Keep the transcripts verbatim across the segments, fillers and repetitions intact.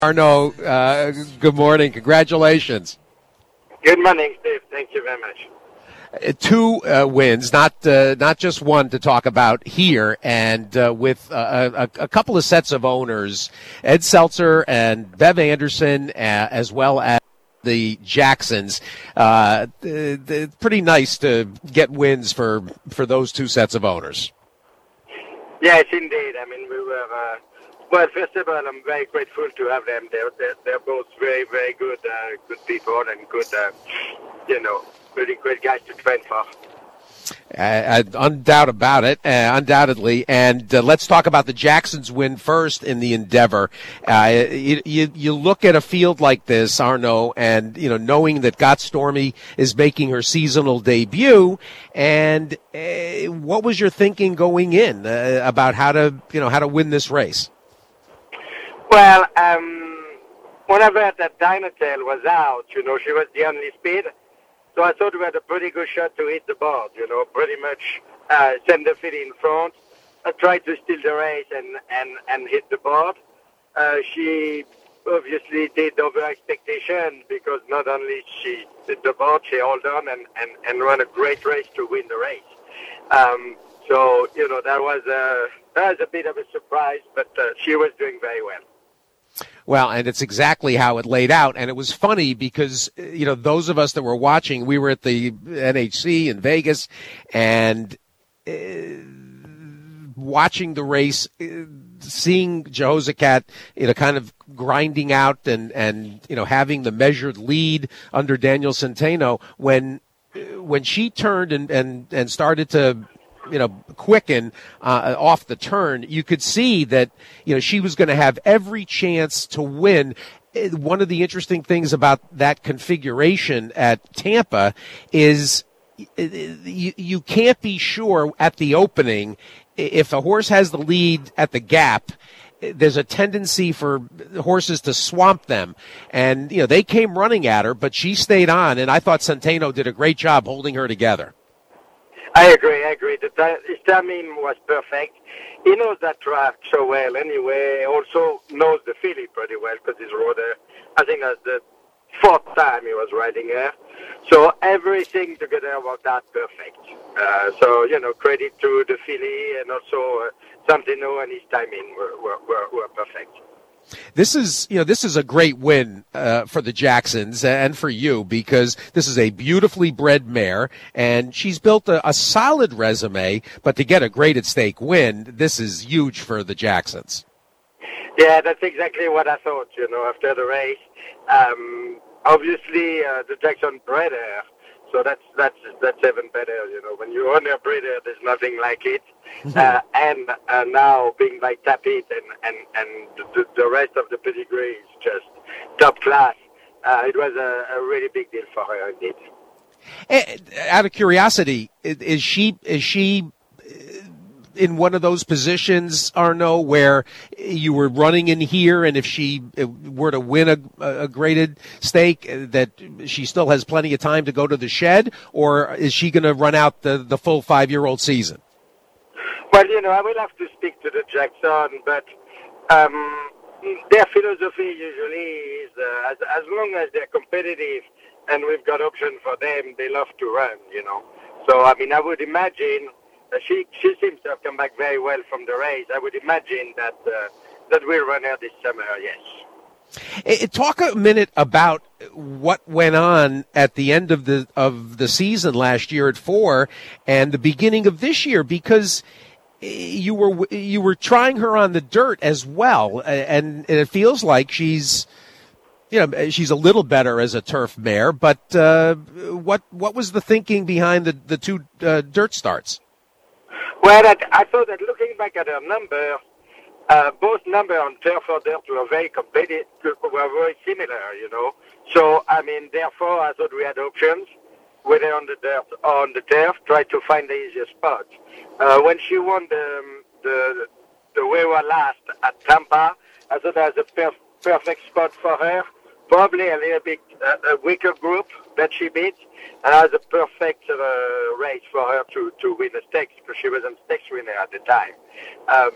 Arnaud, uh, good morning. Congratulations. Good morning, Steve. Thank you very much. Uh, two uh, wins, not uh, not just one to talk about here, and uh, with uh, a, a couple of sets of owners, Ed Seltzer and Bev Anderson, uh, as well as the Jacksons. Uh, th- th- pretty nice to get wins for, for those two sets of owners. Yes, indeed. I mean, we were... Uh, Well, first of all, I'm very grateful to have them. They're, they're, they're both very, very good uh, good people and good, uh, you know, really great guys to train for. Uh, undoubt about it, uh, undoubtedly. And uh, let's talk about the Jacksons win first in the Endeavor. Uh, you, you, you look at a field like this, Arnaud, and, you know, knowing that Gott Stormy is making her seasonal debut, and uh, what was your thinking going in uh, about how to, you know, how to win this race? Well, um, when I heard that Dynatail was out, you know, she was the only speed. So I thought we had a pretty good shot to hit the board, you know, pretty much uh, send the filly in front. I tried to steal the race and, and, and hit the board. Uh, she obviously did over expectation because not only she did the board, she held on and, and, and ran a great race to win the race. Um, so, you know, that was a, that was a bit of a surprise, but uh, she was doing very well. Well, and it's exactly how it laid out. And it was funny because, you know, those of us that were watching, we were at the N H C in Vegas and uh, watching the race, uh, seeing Jehozakat, you know, kind of grinding out and, and, you know, having the measured lead under Daniel Centeno when, when she turned and, and, and started to, you know, quicken uh, off the turn, you could see that, you know, she was going to have every chance to win. One of the interesting things about that configuration at Tampa is you, you can't be sure at the opening if a horse has the lead at the gap. There's a tendency for horses to swamp them. And, you know, they came running at her, but she stayed on, and I thought Centeno did a great job holding her together. I agree, I agree. The t- his timing was perfect. He knows that track so well anyway. Also knows the filly pretty well because he's rode her. I think that's the fourth time he was riding her. So everything together worked out perfect. Uh, so, you know, credit to the filly and also uh, Centeno and his timing were, were, were, were perfect. This is, you know, this is a great win uh, for the Jacksons and for you because this is a beautifully bred mare, and she's built a, a solid resume. But to get a great at stake win, this is huge for the Jacksons. Yeah, that's exactly what I thought. You know, after the race, um, obviously uh, the Jackson bred her, so that's that's that's even better. You know, when you own a breeder, there's nothing like it. Uh, and uh, now being like Tapit and, and, and the, the rest of the pedigree is just top class. Uh, it was a, a really big deal for her indeed. Out of curiosity, is she is she in one of those positions, Arnaud, where you were running in here, and if she were to win a, a graded stake, that she still has plenty of time to go to the shed, or is she going to run out the, the full five-year-old season? Well, you know, I will have to speak to the Jackson, but um, their philosophy usually is uh, as, as long as they're competitive and we've got options for them, they love to run, you know. So, I mean, I would imagine that she she seems to have come back very well from the race. I would imagine that uh, that we'll run her this summer, yes. Talk a minute about what went on at the end of the of the season last year at four and the beginning of this year, because you were you were trying her on the dirt as well, and, and it feels like she's, you know, she's a little better as a turf mare. But uh, what what was the thinking behind the the two uh, dirt starts? Well, I, I thought that looking back at her number, uh, both number on turf or dirt were very competitive, were very similar, you know. So I mean, therefore, I thought we had options, whether on the dirt or on the turf, try to find the easiest spot. Uh, when she won the the the Wewa last at Tampa, I thought that was a perf- perfect spot for her. Probably a little bit uh, a weaker group that she beat, and that was a perfect uh, race for her to, to win a stakes because she was a stakes winner at the time. Um,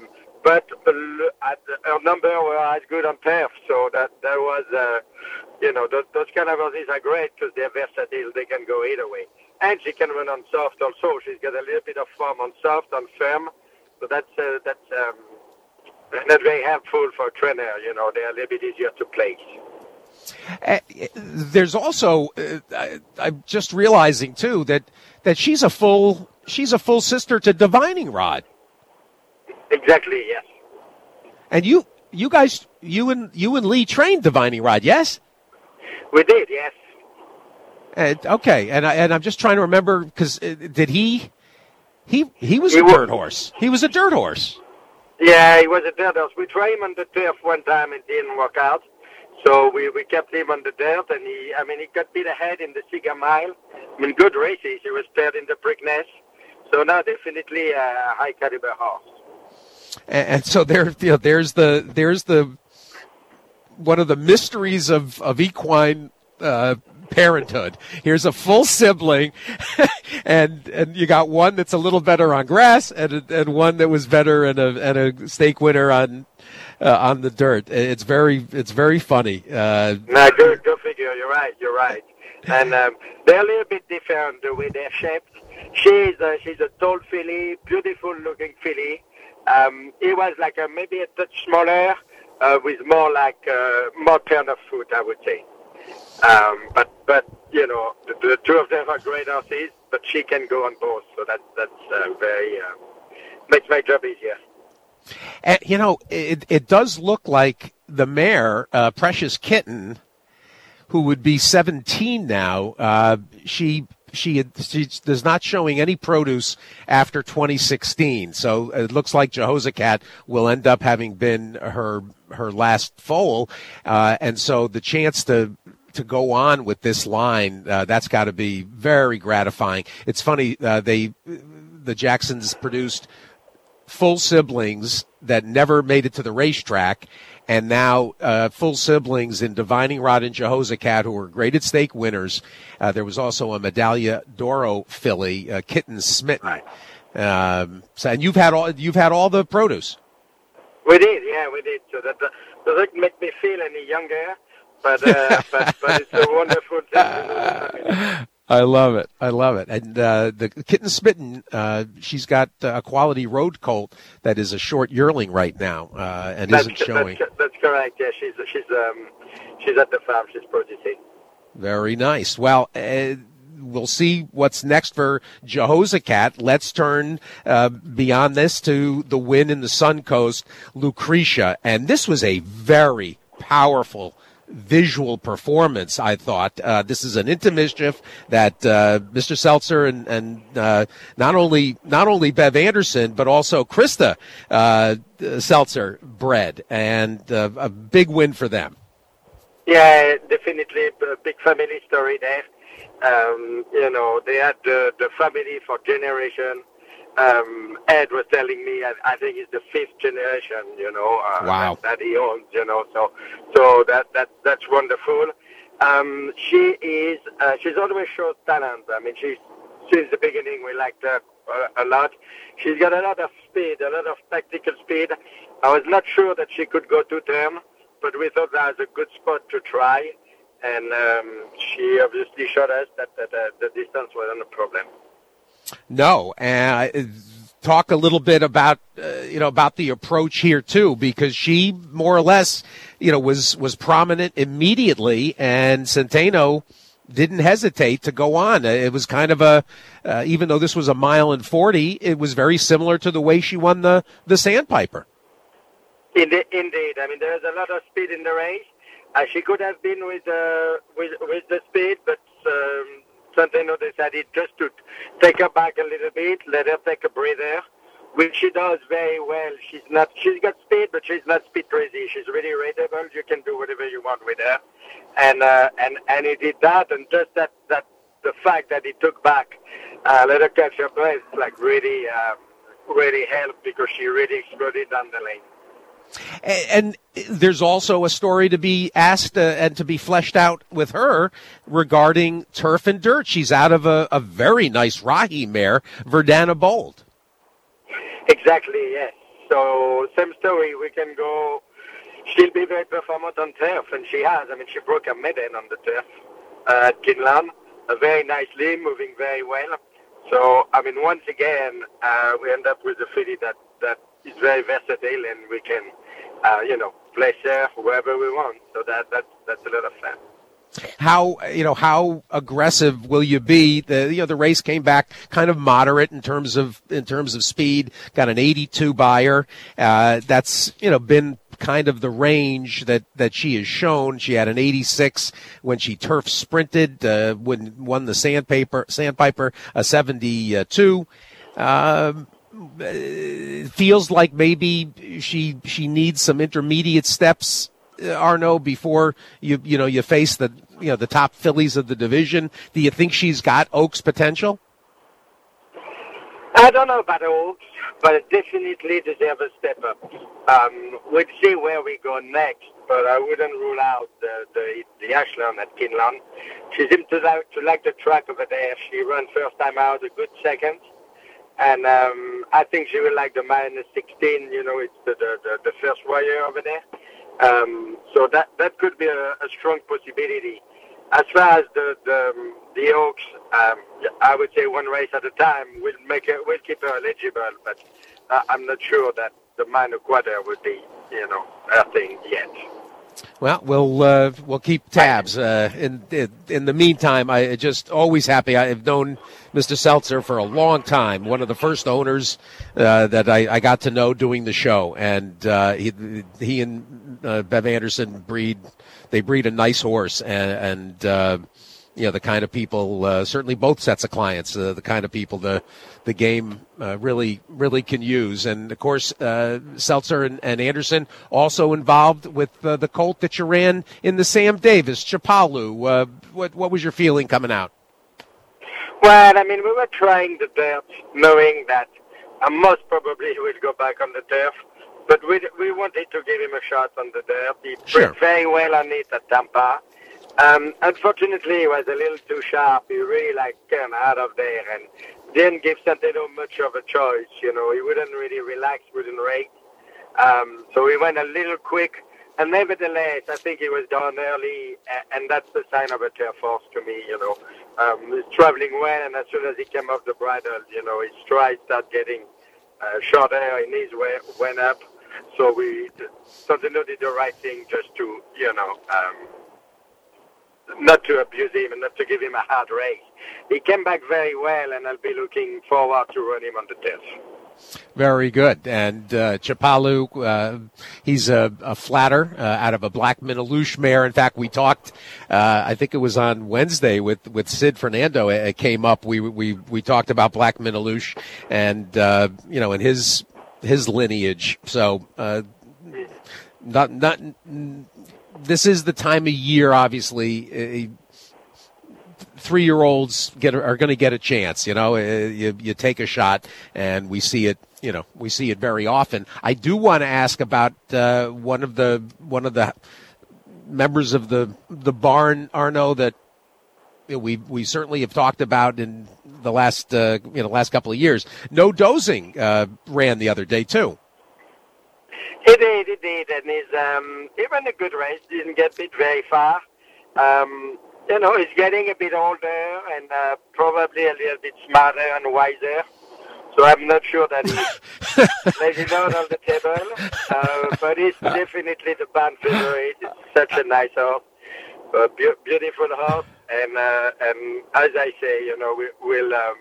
but uh, at, her number were as good on turf, so that that was, uh, you know, those, those kind of horses are great because they're versatile. They can go either way, and she can run on soft also. She's got a little bit of form on soft, on firm, so that's uh, that's um, not very helpful for a trainer. You know, they're a little bit easier to place. Uh, there's also, uh, I, I'm just realizing too that that she's a full she's a full sister to Divining Rod. Exactly, yes. And you you guys you and you and Lee trained Divining Rod, yes? We did, yes. Uh, okay, and I and I'm just trying to remember because uh, did he he he was he a was, dirt horse. He was a dirt horse. Yeah, he was a dirt horse. We tried him on the turf one time, it didn't work out. So we, we kept him on the dirt, and he, I mean, he got beat ahead in the Cigar Mile. I mean, good races. He was third in the Preakness. So now definitely a high caliber horse. And, and so there, you know, there's the there's the one of the mysteries of of equine uh, parenthood. Here's a full sibling, and and you got one that's a little better on grass, and and one that was better and a and a stake winner on. Uh, on the dirt. It's very, it's very funny. Uh, no, go, go figure. You're right. You're right. And um, they're a little bit different the way they're shaped. She's a, she's a tall filly, beautiful looking filly. Um, it was like a, maybe a touch smaller, uh, with more like uh, more turn of foot, I would say. Um, but but you know, the, the two of them are great horses, but she can go on both, so that that's uh, very uh, makes my job easier. And, you know, it it does look like the mare, uh, Precious Kitten, who would be seventeen now, uh, she she she is not showing any produce after twenty sixteen. So it looks like Jehozakat will end up having been her her last foal, uh, and so the chance to to go on with this line, uh, that's got to be very gratifying. It's funny, uh, they the Jacksons produced full siblings that never made it to the racetrack, and now uh, full siblings in Divining Rod and Jehozakat, who were graded stake winners. Uh, there was also a Medaglia d'Oro filly, uh, Kitten Smitten. Um, so, and you've had all you've had all the produce. We did, yeah, we did. So that uh, doesn't make me feel any younger, but uh, but, but it's a wonderful thing to know. I love it. I love it. And uh, the Kitten Smitten, uh, she's got a quality road colt that is a short yearling right now, uh, and that's, isn't showing. That's, that's correct. Yeah, she's she's um she's at the farm. She's producing. Very nice. Well, uh, we'll see what's next for Jehozakat. Let's turn uh, beyond this to the win in the Suncoast, Lucretia, and this was a very powerful visual performance, I thought. Uh, this is an Into Mischief that uh, Mister Seltzer and, and uh, not only not only Bev Anderson, but also Krista uh, Seltzer bred, and uh, a big win for them. Yeah, definitely a big family story there. Um, you know, they had the, the family for generation. Um, Ed was telling me, I, I think it's the fifth generation, you know, uh, wow. that, that he owns, you know, so so that, that that's wonderful. Um, she is, uh, she's always showed talent. I mean, she's, since the beginning, we liked her a, a lot. She's got a lot of speed, a lot of tactical speed. I was not sure that she could go to term, but we thought that was a good spot to try, and um, she obviously showed us that, that uh, the distance wasn't a problem. No, and uh, talk a little bit about uh, you know about the approach here too, because she more or less you know was was prominent immediately, and Centeno didn't hesitate to go on. It was kind of a uh, even though this was a mile and forty, it was very similar to the way she won the the Sandpiper. Indeed, indeed. I mean, there's a lot of speed in the race. Uh, she could have been with uh, with with the speed, but. Um, Centeno decided just to take her back a little bit, let her take a breather, which she does very well. She's not, she's got speed, but she's not speed crazy. She's really rateable. You can do whatever you want with her, and uh, and and he did that. And just that that the fact that he took back, uh, let her catch her breath, like really uh, really helped because she really exploded down the lane. And there's also a story to be asked uh, and to be fleshed out with her regarding turf and dirt. She's out of a, a very nice Rahi mare, Verdana Bold. Exactly, yes. So same story. We can go. She'll be very performant on turf, and she has. I mean, she broke a maiden on the turf uh, at Kinlan, uh, very nicely, moving very well. So, I mean, once again, uh, we end up with a filly that, that is very versatile, and we can, uh, you know, place her wherever we want. So that, that that's a lot of fun. How you know how aggressive will you be? The you know the race came back kind of moderate in terms of in terms of speed. Got an eighty-two buyer. Uh, that's you know been kind of the range that, that she has shown. She had an eighty-six when she turf sprinted. Uh, when won the Sandpaper Sandpiper a seventy-two. Um, it feels like maybe she she needs some intermediate steps, Arnaud, before you you know you face the you know the top fillies of the division. Do you think she's got Oaks potential? I don't know about Oaks, but it definitely deserves a step up. Um, we'll see where we go next, but I wouldn't rule out the the, the Ashland at Kinlan. She seems to like to like the track over there. She ran first time out a good second. And um, I think she will like the minus sixteen, you know, it's the, the, the, the first wire over there. Um, so that that could be a, a strong possibility. As far as the the, the Oaks, um, I would say one race at a time. We'll make her, we'll keep her eligible, but uh, I'm not sure that the minor quarter would be, you know, her thing yet. Well, we'll uh, we'll keep tabs. Uh, in, in in the meantime, I just always happy. I've known Mister Seltzer for a long time. One of the first owners uh, that I, I got to know doing the show, and uh, he he and uh, Bev Anderson breed. They breed a nice horse, and, and uh, you know the kind of people. Uh, certainly, both sets of clients, uh, the kind of people the the game uh, really really can use. And of course, uh, Seltzer and, and Anderson also involved with uh, the colt that you ran in the Sam Davis Chapalu. Uh, what what was your feeling coming out? Well, I mean, we were trying the dirt, knowing that uh, most probably he would go back on the turf. But we we wanted to give him a shot on the dirt. He sure. played very well on it at Tampa. Um, unfortunately, he was a little too sharp. He really, like, turned out of there and didn't give Centeno much of a choice. You know, he wouldn't really relax, wouldn't rake. Um, so he went a little quick. And nevertheless, I think he was done early, and that's the sign of a turf horse to me, you know. Um, he's traveling well, and as soon as he came off the bridle, you know, his stride started getting uh, shorter, and his way went up. So we, Centeno did the right thing just to, you know, um, not to abuse him and not to give him a hard race. He came back very well, and I'll be looking forward to run him on the turf. Very good. And uh, Chapalu, uh, he's a, a flatter uh, out of a Black Minalouche mare. In fact, we talked, uh, I think it was on Wednesday with, with Sid Fernando. It, it came up. We we we talked about Black Minalouche and, uh, you know, and his his lineage. So uh, not not this is the time of year, obviously. Uh, Three-year-olds get are going to get a chance, you know. You you take a shot, and we see it, you know. We see it very often. I do want to ask about uh, one of the one of the members of the the barn, Arnaud, that you know, we we certainly have talked about in the last uh, you know last couple of years. No Dozing uh, ran the other day too. He did, he did, and he's um, he ran a good race. Didn't get it very far. Um, You know, he's getting a bit older and uh, probably a little bit smarter and wiser. So I'm not sure that he's lazy out on the table. Uh, but he's definitely the band favorite. It's such a nice horse, a be- beautiful horse. And uh, and as I say, you know, we, we'll, um,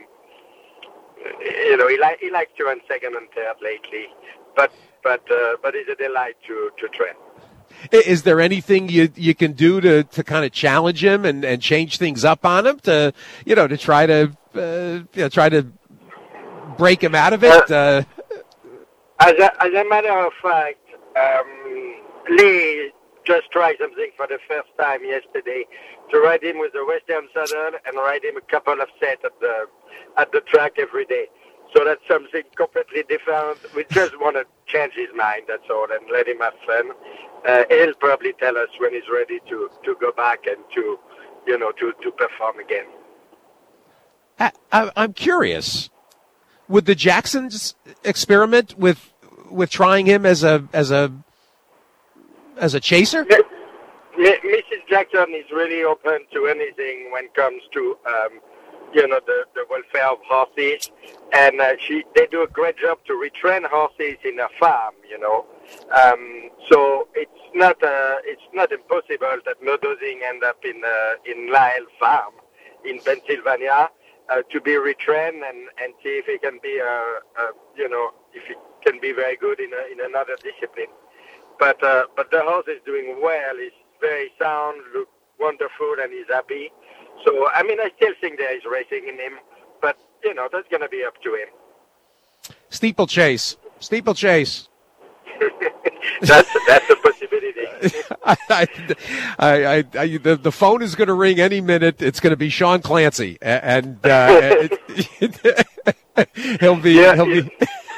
you know, he, li- he likes to run second and third lately. But but uh, but he's a delight to, to train. Is there anything you you can do to, to kind of challenge him and, and change things up on him to you know to try to uh, you know, try to break him out of it? Uh, as a as a matter of fact, um, Lee just tried something for the first time yesterday to ride him with a Western saddle and ride him a couple of sets at the at the track every day. So that's something completely different. We just want to change his mind, that's all, and let him have fun. Uh, he'll probably tell us when he's ready to, to go back and to, you know, to, to perform again. I, I, I'm curious. Would the Jacksons experiment with with trying him as a as a as a chaser? Yeah, yeah, Missus Jackson is really open to anything when it comes to um, you know the, the welfare of horses, and uh, she they do a great job to retrain horses in a farm. You know, um, so it's not uh, it's not impossible that Nodosing end up in uh, in Lyle Farm in Pennsylvania uh, to be retrained and, and see if he can be a, a you know if he can be very good in a, in another discipline. But uh, but the horse is doing well. He's very sound, look wonderful, and he's happy. So I mean, I still think there is racing in him, but you know that's going to be up to him. Steeplechase, steeplechase. that's that's a possibility. I, I, I, I, the, the phone is going to ring any minute. It's going to be Sean Clancy, and uh, he'll be yeah, he'll be.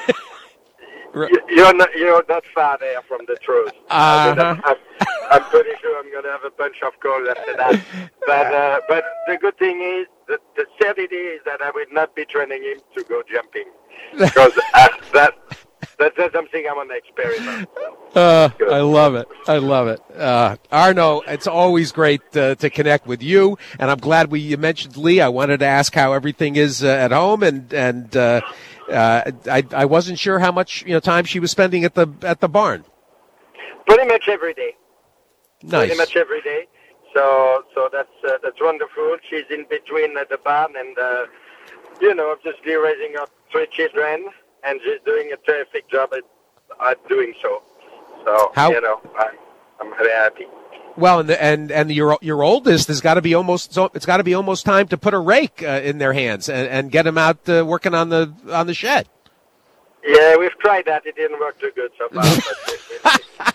You're not, you're not far there from the truth. Uh-huh. I mean, I'm, I'm, I'm pretty sure I'm going to have a bunch of calls after that. But uh, but the good thing is, the, the certainty is that I will not be training him to go jumping. Because uh, that, that, that's something I want to experiment. Uh, I love it. I love it. Uh, Arnaud, it's always great uh, to connect with you. And I'm glad we you mentioned Lee. I wanted to ask how everything is uh, at home. And, and uh, uh, I, I wasn't sure how much you know time she was spending at the at the barn. Pretty much every day. Nice. Pretty much every day. So so that's uh, that's wonderful. She's in between uh, the barn and, uh, you know, obviously raising up three children, and she's doing a terrific job at, at doing so. So, How? you know, I, I'm very happy. Well, and the, and and your your oldest has got to be almost so it's got to be almost time to put a rake uh, in their hands and, and get them out uh, working on the on the shed. Yeah, we've tried that. It didn't work too good so far.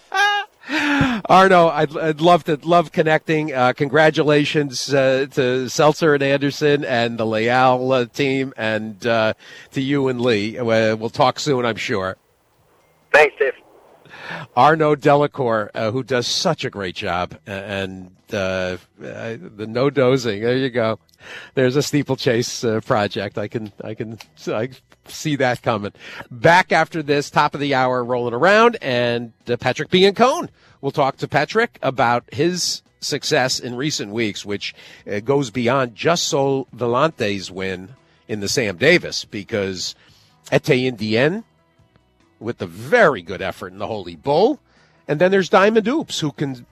But Arnaud, I'd, I'd love to love connecting. Uh, congratulations uh, to Seltzer and Anderson and the Leal uh, team, and uh, to you and Lee. Uh, we'll talk soon, I'm sure. Thanks, Dave. Arnaud Delacour, uh, who does such a great job, and uh, uh, the no dosing. There you go. There's a steeplechase uh, project. I can, I can, I see that coming. Back after this, top of the hour, rolling around, and uh, Patrick Biancone. We'll talk to Patrick about his success in recent weeks, which uh, goes beyond just Sol Volante's win in the Sam Davis, because Ete Indien, with the very good effort in the Holy Bull. And then there's Diamond Oops, who can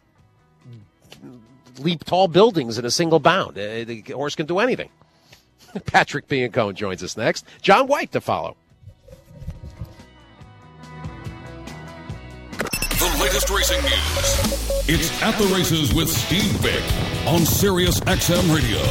leap tall buildings in a single bound. Uh, the horse can do anything. Patrick Biancone joins us next. John White to follow. The latest racing news. It's At the Races with Steve Vick on Sirius X M Radio.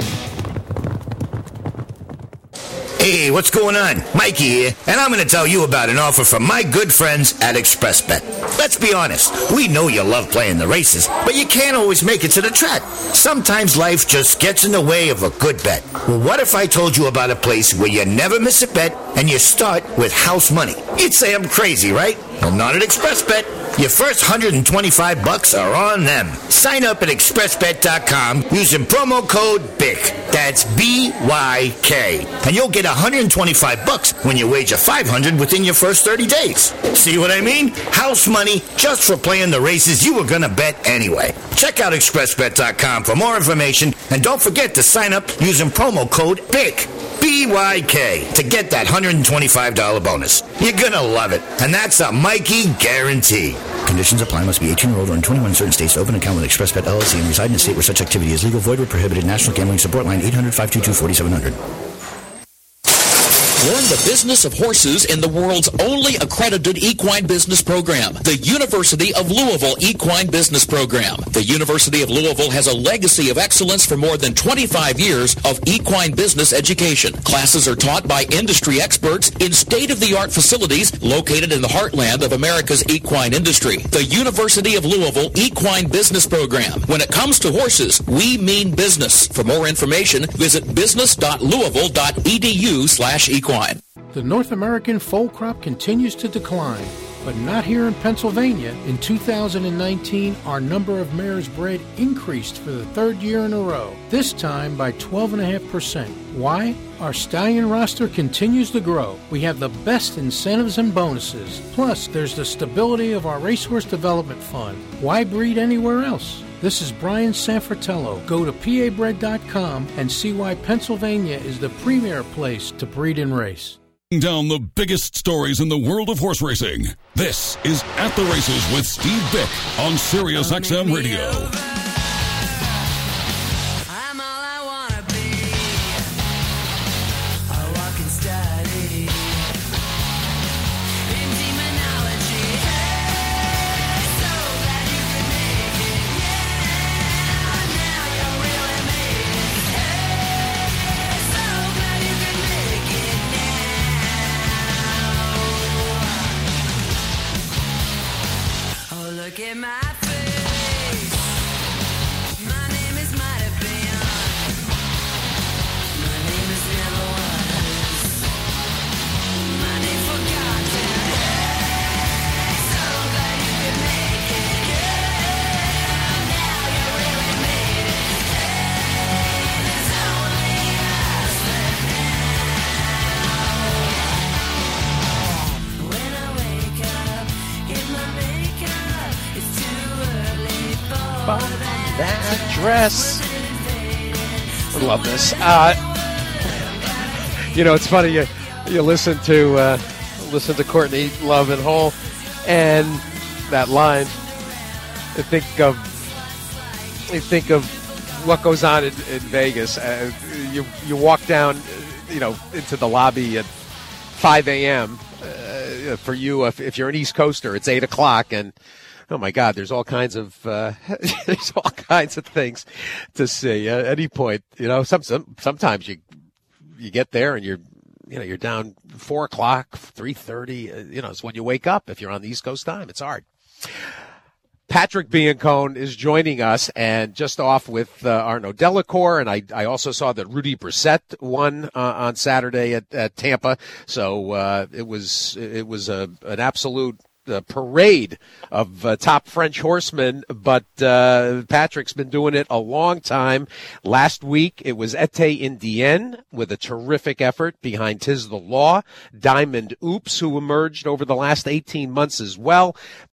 Hey, what's going on? Mikey here, and I'm going to tell you about an offer from my good friends at ExpressBet. Let's be honest, we know you love playing the races, but you can't always make it to the track. Sometimes life just gets in the way of a good bet. Well, what if I told you about a place where you never miss a bet and you start with house money? You'd say I'm crazy, right? Well, not at ExpressBet. Your first one hundred twenty-five bucks are on them. Sign up at express bet dot com using promo code B Y K. That's B Y K. And you'll get one hundred twenty-five bucks when you wager five hundred within your first thirty days. See what I mean? House money just for playing the races you were going to bet anyway. Check out express bet dot com for more information, and don't forget to sign up using promo code B Y K. B Y K to get that one hundred twenty-five dollars bonus. You're going to love it. And that's a Mikey guarantee. Conditions apply. Must be eighteen year old or twenty-one in certain states to open an account with ExpressBet L L C and reside in a state where such activity is legal, void, or prohibited. National Gambling Support Line eight hundred, five two two, four seven zero zero. Learn the business of horses in the world's only accredited equine business program, the University of Louisville Equine Business Program. The University of Louisville has a legacy of excellence for more than twenty-five years of equine business education. Classes are taught by industry experts in state-of-the-art facilities located in the heartland of America's equine industry. The University of Louisville Equine Business Program. When it comes to horses, we mean business. For more information, visit business dot louisville dot e d u slash equine. The North American foal crop continues to decline. But not here in Pennsylvania. In two thousand nineteen, our number of mares bred increased for the third year in a row, this time by twelve point five percent. Why? Our stallion roster continues to grow. We have the best incentives and bonuses. Plus, there's the stability of our Racehorse Development Fund. Why breed anywhere else? This is Brian Sanfratello. Go to P A bred dot com and see why Pennsylvania is the premier place to breed and race. Down the biggest stories in the world of horse racing. This is At the Races with Steve Bick on Sirius X M Radio. Look at my face. My name is might have been. My name is never was. My name forgotten. Hey, so glad you could make it. Yeah, now you really made it. Hey, there's only us left now. When I wake up, get my makeup. That dress. I love this. Uh, you know, it's funny. You, you listen to uh, listen to Courtney Love and Hole, and that line. I think of I think of what goes on in, in Vegas. Uh, you you walk down, you know, into the lobby at five a.m. Uh, for you, if, if you're an East Coaster, it's eight o'clock, and oh my God! There's all kinds of uh, there's all kinds of things to see at any point. You know, some, some sometimes you you get there and you're you know you're down four o'clock, three thirty. Uh, you know, it's when you wake up. If you're on the East Coast time, it's hard. Patrick Biancone is joining us, and just off with uh, Arnaud Delacour, and I, I also saw that Rudy Brissett won uh, on Saturday at, at Tampa. So uh, it was it was a an absolute. The parade of uh, top French horsemen, but uh, Patrick's been doing it a long time. Last week, it was Ete Indienne with a terrific effort behind Tiz the Law. Diamond Oops, who emerged over the last eighteen months as well.